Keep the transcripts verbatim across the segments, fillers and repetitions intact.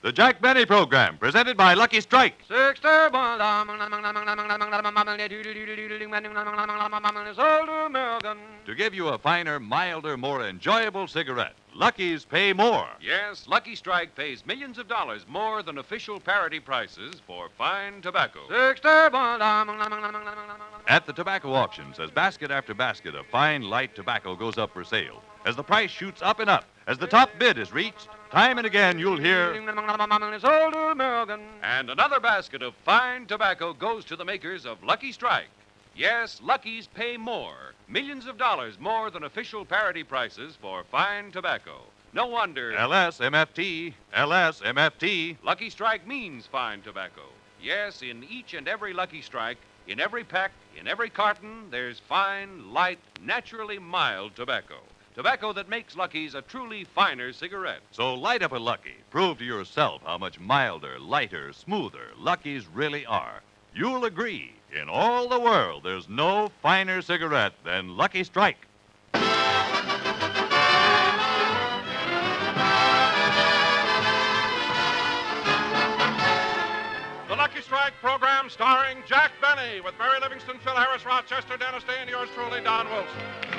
The Jack Benny Program, presented by Lucky Strike. To give you a finer, milder, more enjoyable cigarette, Lucky's pay more. Yes, Lucky Strike pays millions of dollars more than official parity prices for fine tobacco. At the tobacco auctions, as basket after basket of fine, light tobacco goes up for sale, as the price shoots up and up, as the top bid is reached, time and again you'll hear... And another basket of fine tobacco goes to the makers of Lucky Strike. Yes, Lucky's pay more, millions of dollars more than official parity prices for fine tobacco. No wonder... L S M F T, L S M F T. Lucky Strike means fine tobacco. Yes, in each and every Lucky Strike, in every pack, in every carton, there's fine, light, naturally mild tobacco. Tobacco that makes Lucky's a truly finer cigarette. So light up a Lucky. Prove to yourself how much milder, lighter, smoother Lucky's really are. You'll agree, in all the world, there's no finer cigarette than Lucky Strike. The Lucky Strike program starring Jack Benny with Mary Livingston, Phil Harris, Rochester, Dennis Day, and yours truly, Don Wilson.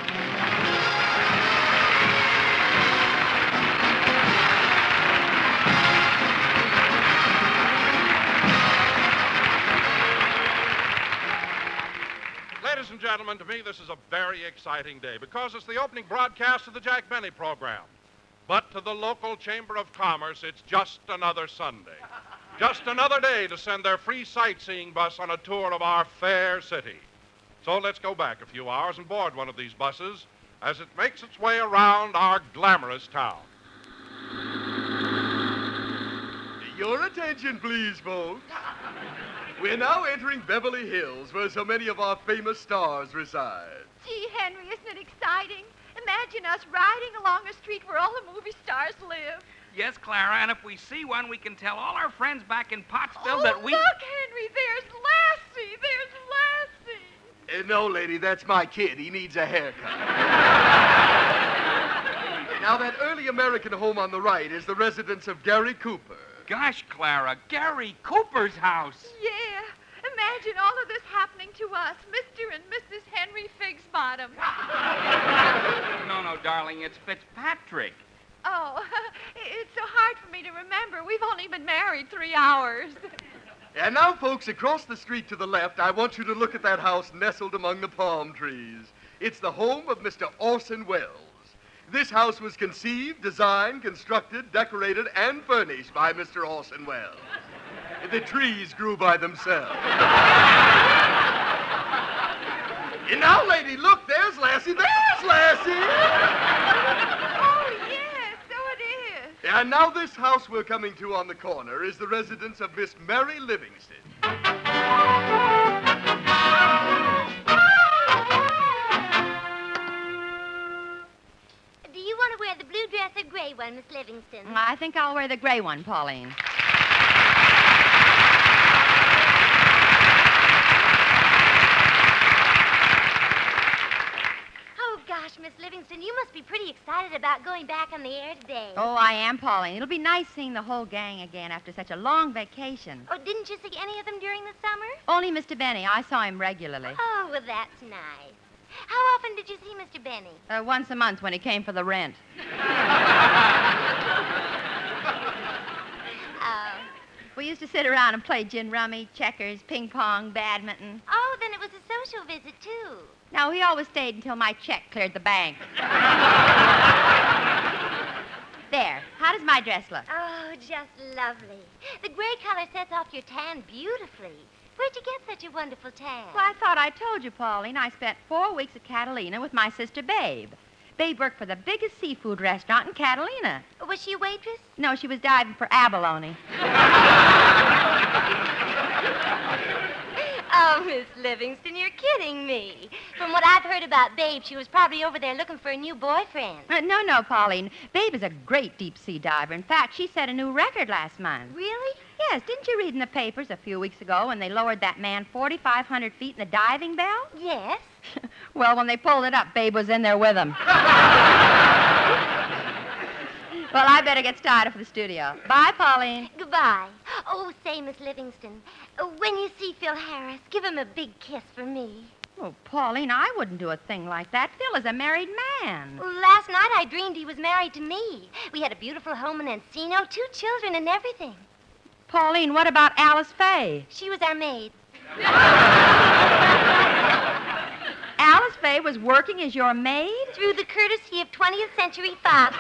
Ladies and gentlemen, to me this is a very exciting day because it's the opening broadcast of the Jack Benny program. But to the local Chamber of Commerce, it's just another Sunday. Just another day to send their free sightseeing bus on a tour of our fair city. So let's go back a few hours and board one of these buses as it makes its way around our glamorous town. Your attention, please, folks. We're now entering Beverly Hills, where so many of our famous stars reside. Gee, Henry, isn't it exciting? Imagine us riding along a street where all the movie stars live. Yes, Clara, and if we see one, we can tell all our friends back in Pottsville oh, that we... look, Henry, there's Lassie. There's Lassie. Uh, no, lady, that's my kid. He needs a haircut. Now, that early American home on the right is the residence of Gary Cooper. Gosh, Clara, Gary Cooper's house. Yeah. Imagine all of this happening to us, Mister and Missus Henry Figsbottom. No, no, darling, it's Fitzpatrick. Oh, it's so hard for me to remember. We've only been married three hours. And now, folks, across the street to the left, I want you to look at that house nestled among the palm trees. It's the home of Mister Orson Welles. This house was conceived, designed, constructed, decorated, and furnished by Mister Orson Welles. The trees grew by themselves. And now, lady, look, there's Lassie. There's Lassie! Oh, yes, so it is. And now this house we're coming to on the corner is the residence of Miss Mary Livingston. Do you want to wear the blue dress or gray one, Miss Livingston? I think I'll wear the gray one, Pauline. Oh, gosh, Miss Livingston, you must be pretty excited about going back on the air today. Oh, I am, Pauline. It'll be nice seeing the whole gang again after such a long vacation. Oh, didn't you see any of them during the summer? Only Mister Benny. I saw him regularly. Oh, well, that's nice. How often did you see Mister Benny? Uh, once a month when he came for the rent. Oh. We used to sit around and play gin rummy, checkers, ping pong, badminton. Oh, then it was a social visit, too. No, he always stayed until my check cleared the bank. There. How does my dress look? Oh, just lovely. The gray color sets off your tan beautifully. Where'd you get such a wonderful tan? Well, I thought I told you, Pauline. I spent four weeks at Catalina with my sister Babe. Babe worked for the biggest seafood restaurant in Catalina. Was she a waitress? No, she was diving for abalone. Oh, Miss Livingston, you're kidding me. From what I've heard about Babe, she was probably over there looking for a new boyfriend. Uh, no, no, Pauline. Babe is a great deep-sea diver. In fact, she set a new record last month. Really? Yes. Didn't you read in the papers a few weeks ago when they lowered that man forty-five hundred feet in the diving bell? Yes. Well, when they pulled it up, Babe was in there with him. Well, I better get started for the studio. Bye, Pauline. Goodbye. Oh, say, Miss Livingston, uh, when you see Phil Harris, give him a big kiss for me. Oh, Pauline, I wouldn't do a thing like that. Phil is a married man. Well, last night I dreamed he was married to me. We had a beautiful home in Encino, two children and everything. Pauline, what about Alice Faye? She was our maid. Alice Faye was working as your maid? Through the courtesy of twentieth Century Fox.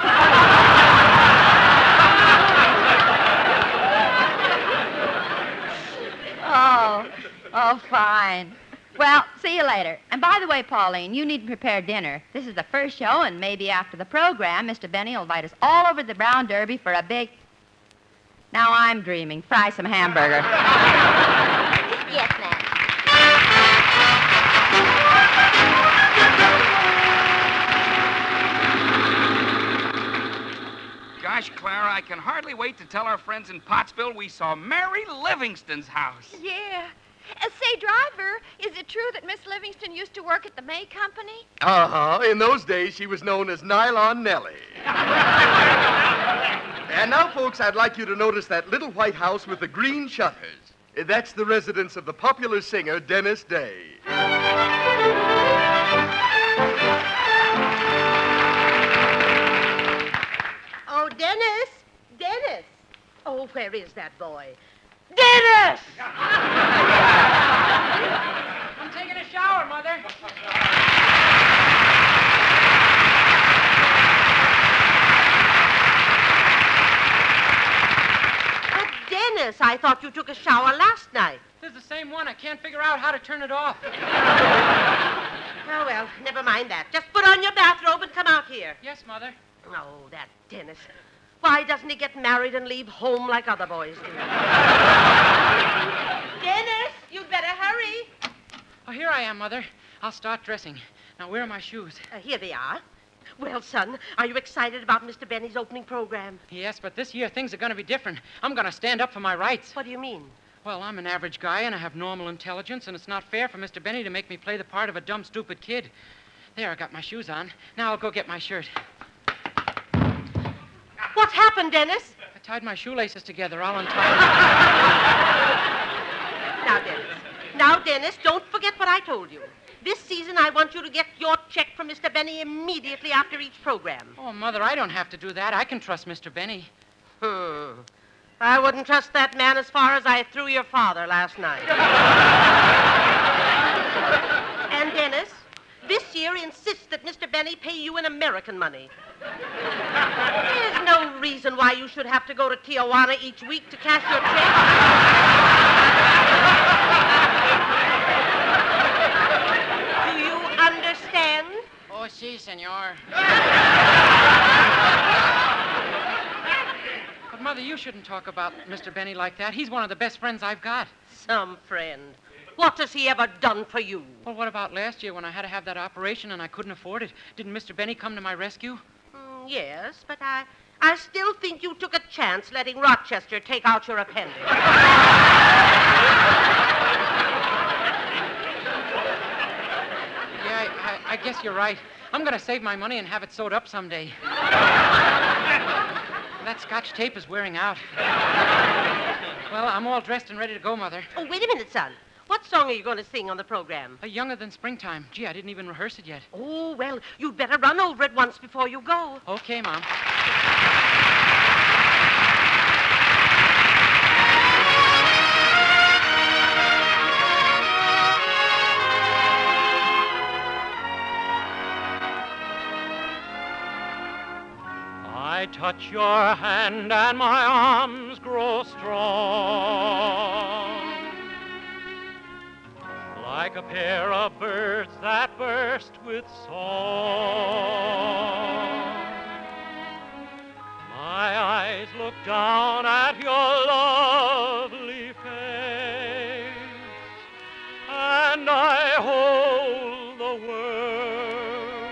Oh, oh, fine. Well, see you later. And by the way, Pauline, you need to prepare dinner. This is the first show, and maybe after the program, Mister Benny will invite us all over to the Brown Derby for a big... Now I'm dreaming. Fry some hamburger. Yes, ma'am. Gosh, Clara, I can hardly wait to tell our friends in Pottsville we saw Mary Livingston's house. Yeah. Uh, say, driver, is it true that Miss Livingston used to work at the May Company? Uh-huh. In those days, she was known as Nylon Nellie. And now, folks, I'd like you to notice that little white house with the green shutters. That's the residence of the popular singer, Dennis Day. Oh, Dennis! Dennis! Oh, where is that boy? Dennis! I'm taking a shower, Mother. But Dennis, I thought you took a shower last night. This is the same one. I can't figure out how to turn it off. Oh, well, never mind that. Just put on your bathrobe and come out here. Yes, Mother. Oh, that Dennis. Why doesn't he get married and leave home like other boys do? Dennis, you'd better hurry. Oh, here I am, Mother. I'll start dressing. Now, where are my shoes? Uh, here they are. Well, son, are you excited about Mister Benny's opening program? Yes, but this year things are going to be different. I'm going to stand up for my rights. What do you mean? Well, I'm an average guy, and I have normal intelligence, and it's not fair for Mister Benny to make me play the part of a dumb, stupid kid. There, I got my shoes on. Now I'll go get my shirt. What happened, Dennis? I tied my shoelaces together. I'll untie them. Now, Dennis. Now, Dennis, don't forget what I told you. This season, I want you to get your check from Mister Benny immediately after each program. Oh, Mother, I don't have to do that. I can trust Mister Benny. Hmm. I wouldn't trust that man as far as I threw your father last night. And, Dennis, this year insist that Mister Benny pay you in American money. There's no reason why you should have to go to Tijuana each week to cash your check. Do you understand? Oh, si, senor. But, Mother, you shouldn't talk about Mister Benny like that. He's one of the best friends I've got. Some friend. What has he ever done for you? Well, what about last year when I had to have that operation and I couldn't afford it? Didn't Mister Benny come to my rescue? Mm, yes, but I, I still think you took a chance letting Rochester take out your appendix. Yeah, I, I, I guess you're right. I'm going to save my money and have it sewed up someday. That Scotch tape is wearing out. Well, I'm all dressed and ready to go, Mother. Oh, wait a minute, son. What song are you going to sing on the program? A Younger Than Springtime. Gee, I didn't even rehearse it yet. Oh, well, you'd better run over it once before you go. Okay, Mom. I touch your hand and my arms grow strong, like a pair of birds that burst with song. My eyes look down at your lovely face, and I hold the world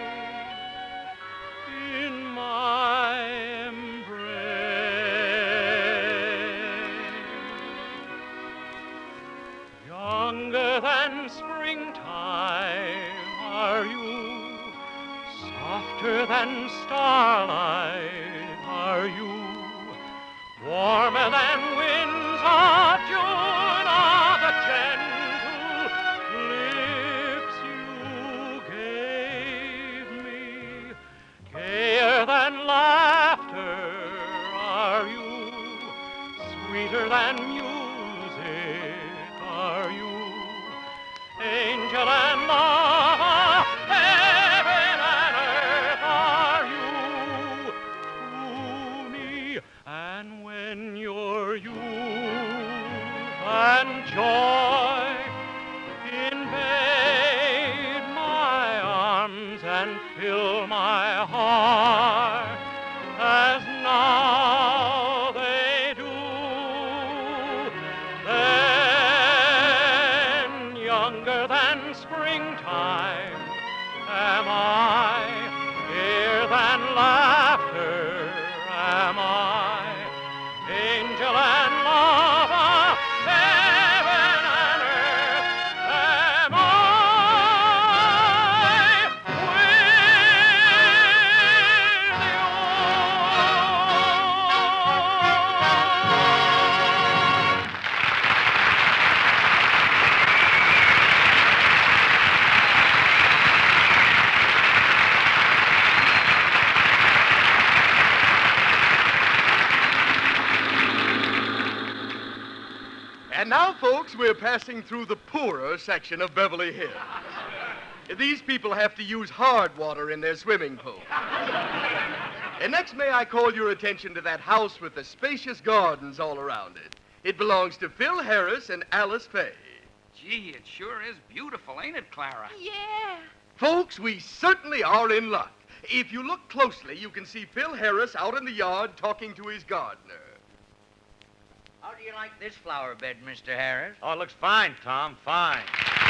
in my embrace. Younger than springtime are you, softer than starlight are you. sweeter than music are you. Angel and lover, heaven and earth are you to me. And when your youth and joy invade my arms and fill my heart as now they do, then younger than springtime am I, gayer than laughter am I, angel and lover, heaven and earth am I. And now, folks, we're passing through the poorer section of Beverly Hills. These people have to use hard water in their swimming pool. And next, may I call your attention to that house with the spacious gardens all around it. It belongs to Phil Harris and Alice Faye. Gee, it sure is beautiful, ain't it, Clara? Yeah. Folks, we certainly are in luck. If you look closely, you can see Phil Harris out in the yard talking to his gardener. How do you like this flower bed, Mister Harris? Oh, it looks fine, Tom, fine.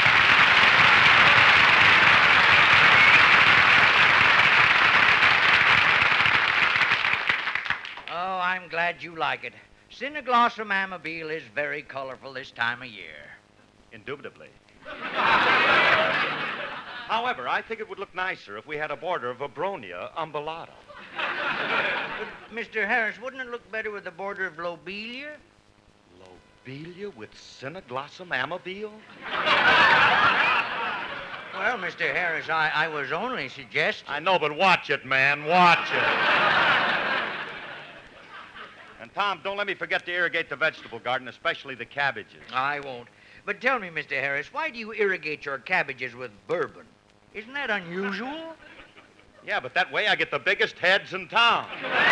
Oh, I'm glad you like it. Cineglossum amabile is very colorful this time of year. Indubitably. However, I think it would look nicer if we had a border of Abronia umbellata. But, Mister Harris, wouldn't it look better with a border of lobelia? Lobelia with Cineglossum amabile? Well, Mister Harris, I, I was only suggesting... I know, but watch it, man. Watch it. And, Tom, don't let me forget to irrigate the vegetable garden, especially the cabbages. I won't. But tell me, Mister Harris, why do you irrigate your cabbages with bourbon? Isn't that unusual? Yeah, but that way I get the biggest heads in town.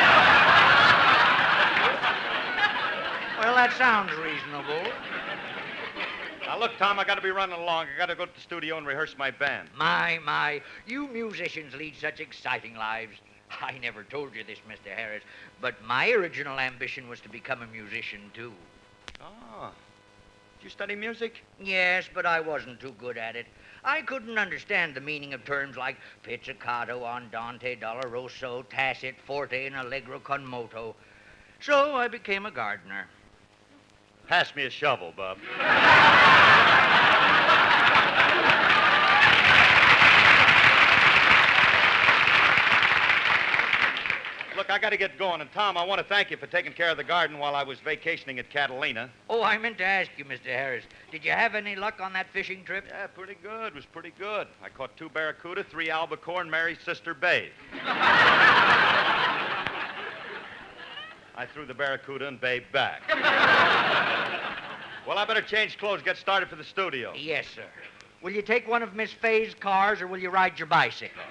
Well, that sounds reasonable. Now, look, Tom, I got to be running along. I got to go to the studio and rehearse my band. My, my, you musicians lead such exciting lives. I never told you this, Mister Harris, but my original ambition was to become a musician, too. Oh. Did you study music? Yes, but I wasn't too good at it. I couldn't understand the meaning of terms like pizzicato, andante, doloroso, tacit, forte, and allegro con moto. So I became a gardener. Pass me a shovel, Bub. Look, I got to get going. And, Tom, I want to thank you for taking care of the garden while I was vacationing at Catalina. Oh, I meant to ask you, Mister Harris, did you have any luck on that fishing trip? Yeah, pretty good. It was pretty good. I caught two barracuda, three albacore, and Mary's sister, Babe. I threw the barracuda and Babe back. Well, I better change clothes, get started for the studio. Yes, sir. Will you take one of Miss Faye's cars, or will you ride your bicycle?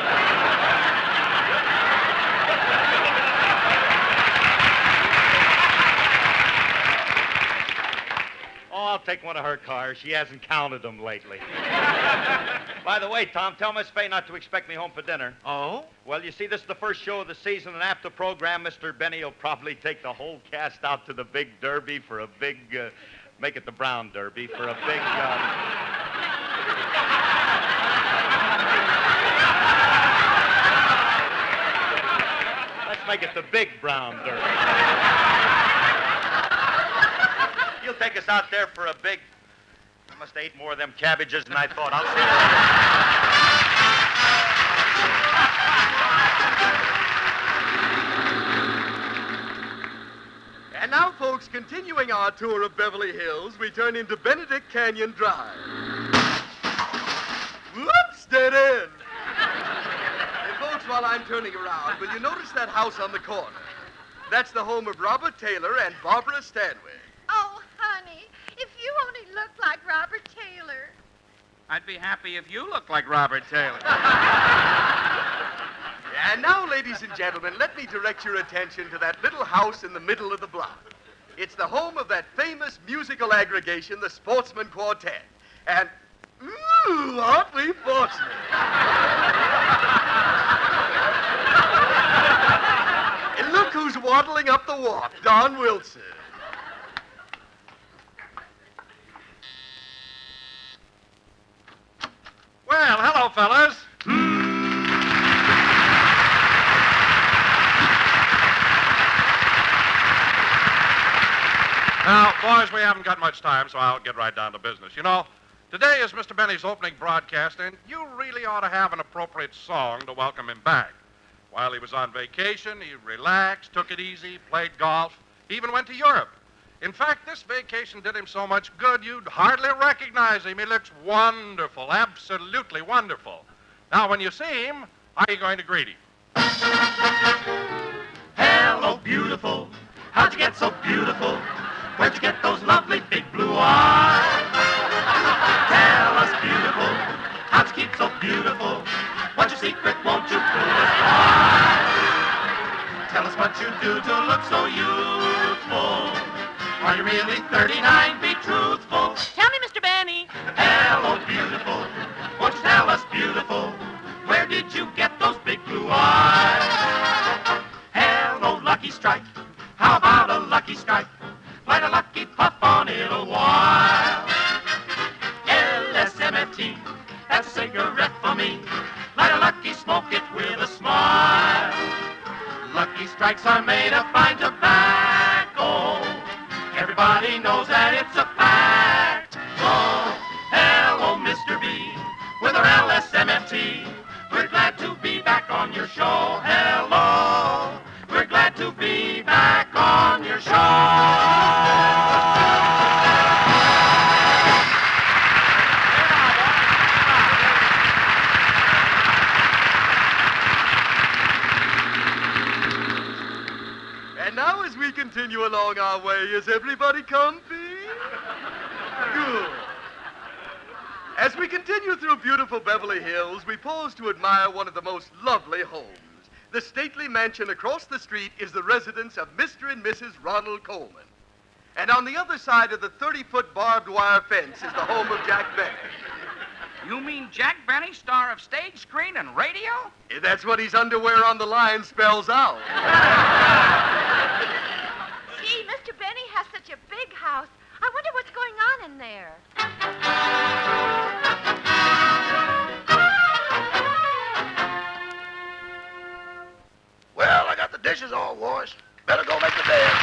Oh, I'll take one of her cars. She hasn't counted them lately. By the way, Tom, tell Miss Fay not to expect me home for dinner. Oh? Well, you see, this is the first show of the season, and after the program, Mister Benny will probably take the whole cast out to the big derby for a big, uh, make it the Brown Derby, for a big, uh... Let's make it the big Brown Derby. You'll take us out there for a big... I must have ate more of them cabbages than I thought. I'll see you. And now, folks, continuing our tour of Beverly Hills, we turn into Benedict Canyon Drive. Whoops, dead end. And, folks, while I'm turning around, will you notice that house on the corner? That's the home of Robert Taylor and Barbara Stanwyck. Oh, honey, if you only looked like Robert Taylor. I'd be happy if you looked like Robert Taylor. And now, ladies and gentlemen, let me direct your attention to that little house in the middle of the block. It's the home of that famous musical aggregation, the Sportsman Quartet. And, ooh, aren't we fortunate? And look who's waddling up the walk, Don Wilson. Well, hello, fellas. Now, boys, we haven't got much time, so I'll get right down to business. You know, today is Mister Benny's opening broadcast, and you really ought to have an appropriate song to welcome him back. While he was on vacation, he relaxed, took it easy, played golf, even went to Europe. In fact, this vacation did him so much good, you'd hardly recognize him. He looks wonderful, absolutely wonderful. Now, when you see him, how are you going to greet him? Hello, beautiful. How'd you get so beautiful? Where'd you get those lovely big blue eyes? Tell us, beautiful, how'd you keep so beautiful? What's your secret, won't you prove us why? Tell us what you do to look so youthful. Are you really thirty-nine? Be truthful. Tell me, Mister Benny. Hello, beautiful, won't you tell us, beautiful, where did you get those big blue eyes? Hello, Lucky Strike, how about a lucky strike? Light a lucky puff on it a while. L S M F T, that's a cigarette for me. Light a lucky, smoke it with a smile. Lucky Strikes are made of fine tobacco. Everybody knows that it's a fact. Oh, hello, Mister B, with our L S M F T. We're glad to be back on your show. Hello, we're glad to be back on your show. And now, as we continue along our way, is everybody comfy? Good. As we continue through beautiful Beverly Hills, we pause to admire one of the most lovely homes. The stately mansion across the street is the residence of Mister and Missus Ronald Coleman. And on the other side of the thirty-foot barbed wire fence is the home of Jack Benny. You mean Jack Benny, star of stage, screen, and radio? That's what his underwear on the line spells out. Gee, Mister Benny has such a big house. I wonder what's going on in there. Well, I got the dishes all washed. Better go make the bed.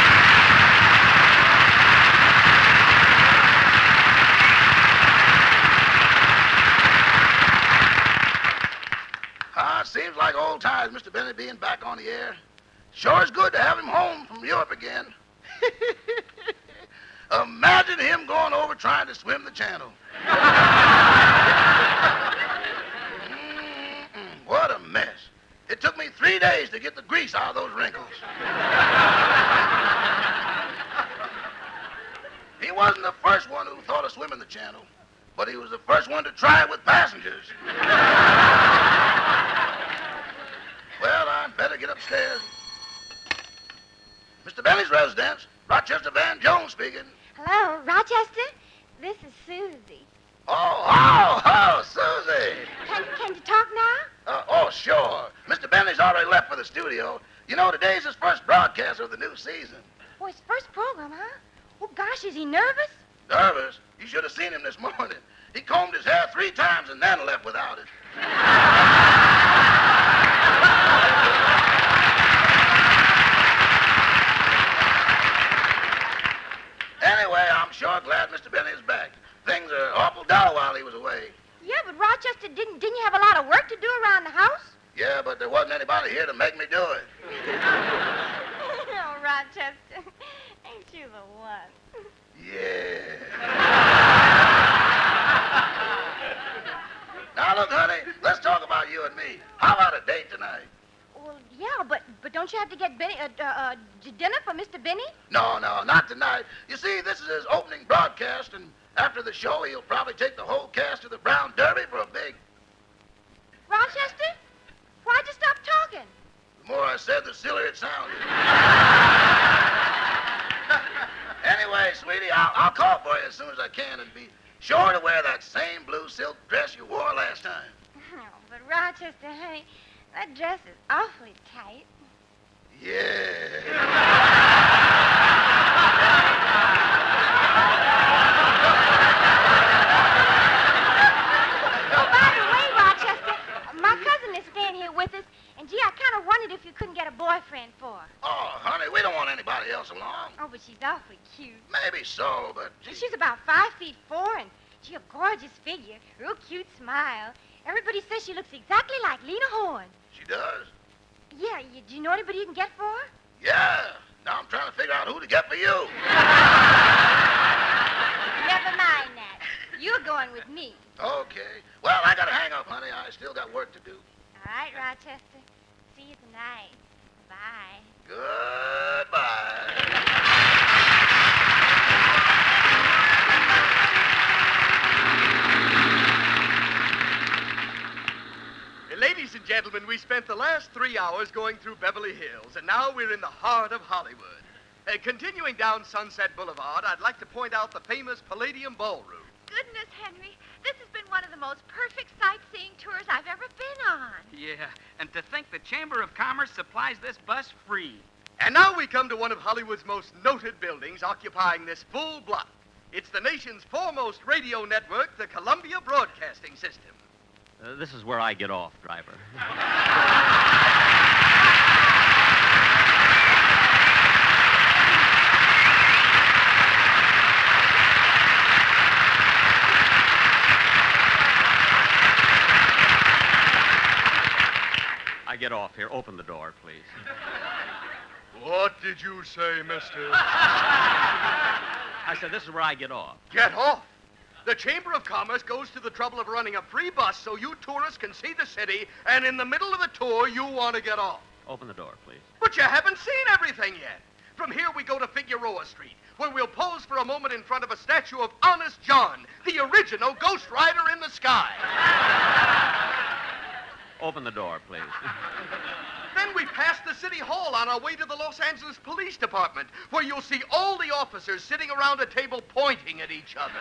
Ah, seems like old times, Mister Benny being back on the air. Sure is good to have him home from Europe again. Imagine him going over trying to swim the channel. Mm-mm, what a mess. It took me three days to get the grease out of those wrinkles. He wasn't the first one who thought of swimming the channel, but he was the first one to try it with passengers. Well, I'd better get upstairs. Mister Benny's residence, Rochester Van Jones speaking. Hello, Rochester? This is Susie. Oh, oh, oh, Susie. Can, can you talk now? Uh, oh, sure. Mister Benny's already left for the studio. You know, today's his first broadcast of the new season. Oh, his first program, huh? Oh, gosh, is he nervous? Nervous? You should have seen him this morning. He combed his hair three times and then left without it. Anyway, I'm sure glad Mister Benny is back. Things are awful dull while he was away. Yeah, but Rochester, didn't didn't you have a lot of work to do around the house? Yeah, but there wasn't anybody here to make me do it. Oh, Rochester, ain't you the one? Yeah. Now, look, honey, let's talk about you and me. How about a date tonight? Well, yeah, but but but don't you have to get Benny, uh, uh, uh, dinner for Mister Benny? No, no, not tonight. You see, this is his opening broadcast, and after the show, he'll probably take the whole cast to the Brown Derby for a big... Rochester? Why'd you stop talking? The more I said, the sillier it sounded. Anyway, sweetie, I'll, I'll call for you as soon as I can, and be sure to wear that same blue silk dress you wore last time. Oh, but Rochester, honey, that dress is awfully tight. Yeah. Oh, by the way, Rochester, my cousin is staying here with us, and gee, I kind of wondered if you couldn't get a boyfriend for her. Oh, honey, we don't want anybody else along. Oh, but she's awfully cute. Maybe so, but... And she's about five feet four, and she a gorgeous figure, real cute smile. Everybody says she looks exactly like Lena Horne. She does? Yeah, you, do you know anybody you can get for her? Yeah. Now I'm trying to figure out who to get for you. Never mind that. You're going with me. Okay. Well, I gotta hang up, honey. I still got work to do. All right, Rochester. See you tonight. Bye. Goodbye. Ladies and gentlemen, we spent the last three hours going through Beverly Hills, and now we're in the heart of Hollywood. Uh, continuing down Sunset Boulevard, I'd like to point out the famous Palladium Ballroom. Goodness, Henry, this has been one of the most perfect sightseeing tours I've ever been on. Yeah, and to think the Chamber of Commerce supplies this bus free. And now we come to one of Hollywood's most noted buildings occupying this full block. It's the nation's foremost radio network, the Columbia Broadcasting System. Uh, this is where I get off, driver. I get off here. Open the door, please. What did you say, mister? I said, this is where I get off. Get off? The Chamber of Commerce goes to the trouble of running a free bus so you tourists can see the city, and in the middle of the tour, you want to get off. Open the door, please. But you haven't seen everything yet. From here, we go to Figueroa Street, where we'll pose for a moment in front of a statue of Honest John, the original Ghost Rider in the sky. Open the door, please. Then we pass the City Hall on our way to the Los Angeles Police Department, where you'll see all the officers sitting around a table pointing at each other.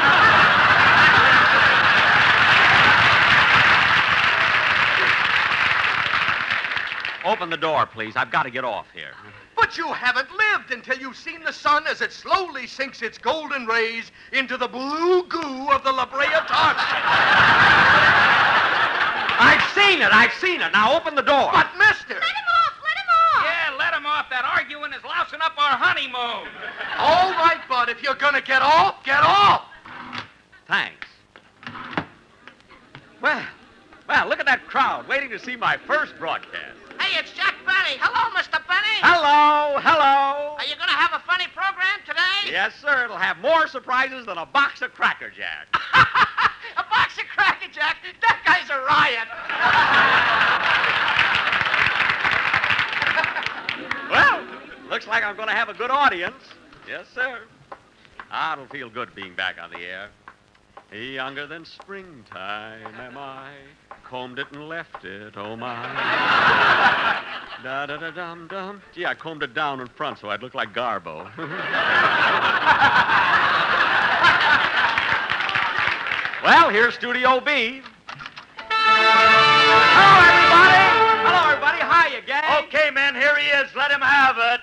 Open the door, please. I've got to get off here. But you haven't lived until you've seen the sun as it slowly sinks its golden rays into the blue goo of the La Brea Tar Pit. I've seen it. I've seen it. Now open the door. But, mister... Let him off! Let him off! Yeah, let him off. That arguing is lousing up our honeymoon. All right, Bud. If you're going to get off, get off. Thanks. Well, well, look at that crowd waiting to see my first broadcast. Hey, it's Jack Benny. Hello, Mister Benny. Hello, hello. Are you going to have a funny program today? Yes, sir. It'll have more surprises than a box of Cracker Jack. A box of Cracker Jack? That guy's a riot. Well, looks like I'm going to have a good audience. Yes, sir. Ah, it'll feel good being back on the air. Younger than springtime am I, combed it and left it, oh my. Da-da-da-dum-dum. Gee, I combed it down in front so I'd look like Garbo. Well, here's Studio B. Hello, everybody. Hello, everybody. Hiya, gang. Okay, men, here he is. Let him have it.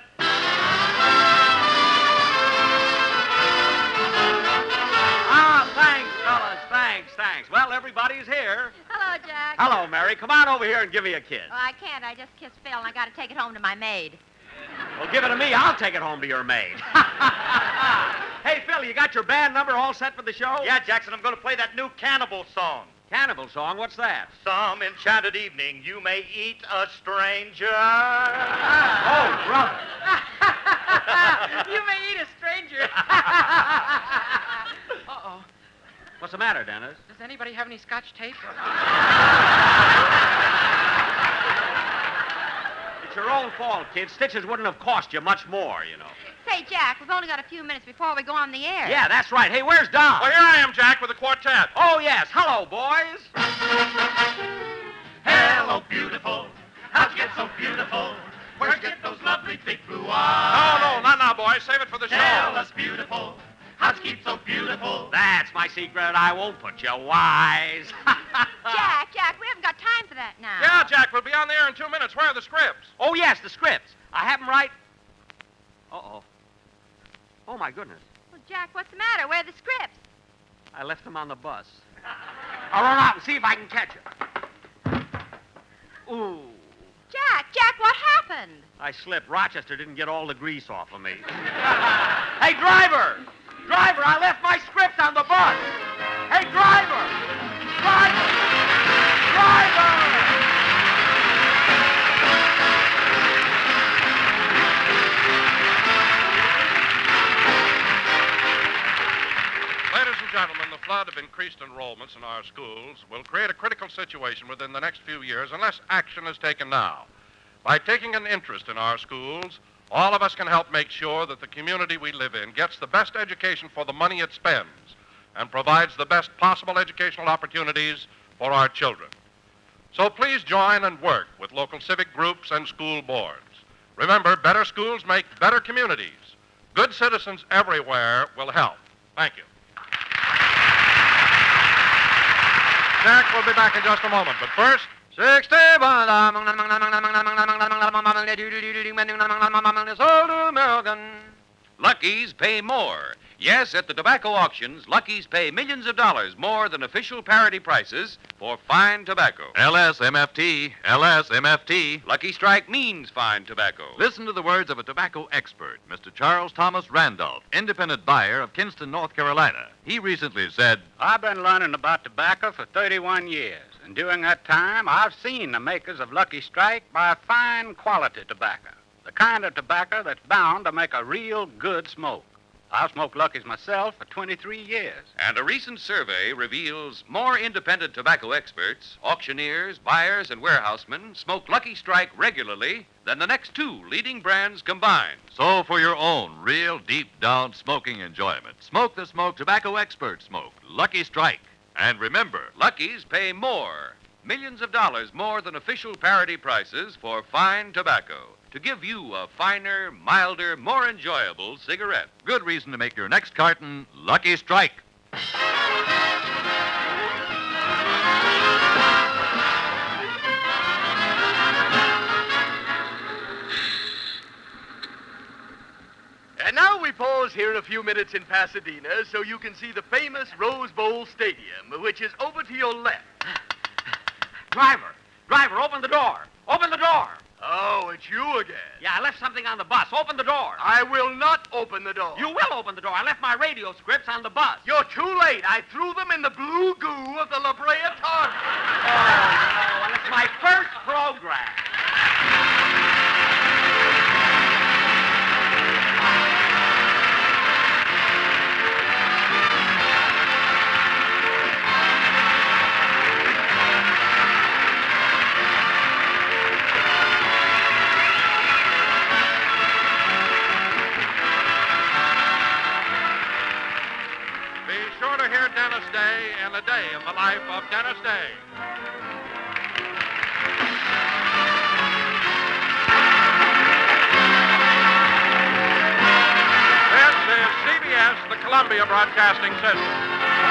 Ah, thanks, fellas. Thanks, thanks. Well, everybody's here. Hello, Jack. Hello, Mary. Come on over here and give me a kiss. Oh, I can't. I just kissed Phil, and I got to take it home to my maid. Well, give it to me. I'll take it home to your maid. Hey, Phil, you got your band number all set for the show? Yeah, Jackson, I'm going to play that new Cannibal song. Cannibal song? What's that? Some enchanted evening you may eat a stranger. Oh, brother. You may eat a stranger. Uh-oh. What's the matter, Dennis? Does anybody have any Scotch tape? It's It's your own fault, kid. Stitches wouldn't have cost you much more, you know. Say, Jack, we've only got a few minutes before we go on the air. Yeah, that's right. Hey, where's Don? Well, here I am, Jack, with the quartet. Oh, yes. Hello, boys. Hello, beautiful. How'd you get so beautiful? Where'd you get those lovely big blue eyes? No, no, not now, boys. Save it for the show. Tell us, beautiful. How'd you keep so beautiful? That's my secret. I won't put you wise. Jack, Jack, we haven't got time for that now. Yeah, Jack, we'll be on the air in two minutes. Where are the scripts? Oh, yes, the scripts. I have them right. Uh-oh. Oh, my goodness. Well, Jack, what's the matter? Where are the scripts? I left them on the bus. I'll run out and see if I can catch it. Ooh. Jack, Jack, what happened? I slipped. Rochester didn't get all the grease off of me. Hey, driver! Driver, I left my script on the bus! Hey, driver! Driver! Driver! Ladies and gentlemen, the flood of increased enrollments in our schools will create a critical situation within the next few years unless action is taken now. By taking an interest in our schools, all of us can help make sure that the community we live in gets the best education for the money it spends and provides the best possible educational opportunities for our children. So please join and work with local civic groups and school boards. Remember, better schools make better communities. Good citizens everywhere will help. Thank you. Jack will be back in just a moment, but first, sixty-one. Lucky's pay more. Yes, at the tobacco auctions, Lucky's pay millions of dollars more than official parity prices for fine tobacco. L S M F T, L S M F T. Lucky Strike means fine tobacco. Listen to the words of a tobacco expert, Mister Charles Thomas Randolph, independent buyer of Kinston, North Carolina. He recently said, I've been learning about tobacco for thirty-one years, and during that time, I've seen the makers of Lucky Strike buy fine quality tobacco, the kind of tobacco that's bound to make a real good smoke. I've smoked Lucky's myself for twenty-three years. And a recent survey reveals more independent tobacco experts, auctioneers, buyers, and warehousemen smoke Lucky Strike regularly than the next two leading brands combined. so for your own real deep-down smoking enjoyment, smoke the smoke tobacco expert smoke, Lucky Strike. And remember, Lucky's pay more, millions of dollars more than official parity prices for fine tobacco, to give you a finer, milder, more enjoyable cigarette. Good reason to make your next carton Lucky Strike. And now we pause here a few minutes in Pasadena so you can see the famous Rose Bowl Stadium, which is over to your left. Driver! Driver, open the door! Open the door! Oh, it's you again. Yeah, I left something on the bus. Open the door. I will not open the door. You will open the door. I left my radio scripts on the bus. You're too late. I threw them in the blue goo of the La Brea Tar. Oh, and it's my first program. Be sure to hear Dennis Day and a day in the life of Dennis Day. This is C B S, the Columbia Broadcasting System.